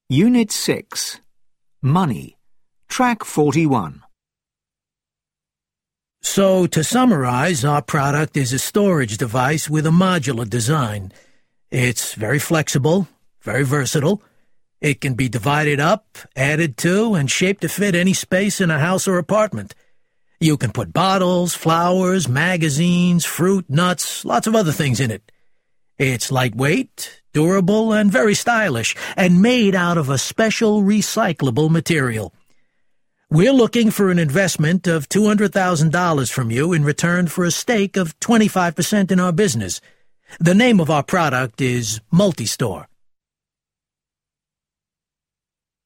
Unit 6. Money. Track 41. So, to summarize, our product is a storage device with a modular design. It's very flexible, very versatile. It can be divided up, added to, and shaped to fit any space in a house or apartment. You can put bottles, flowers, magazines, fruit, nuts, lots of other things in it. It's lightweight, durable, and very stylish, and made out of a special recyclable material. We're looking for an investment of $200,000 from you in return for a stake of 25% in our business. The name of our product is Multistore.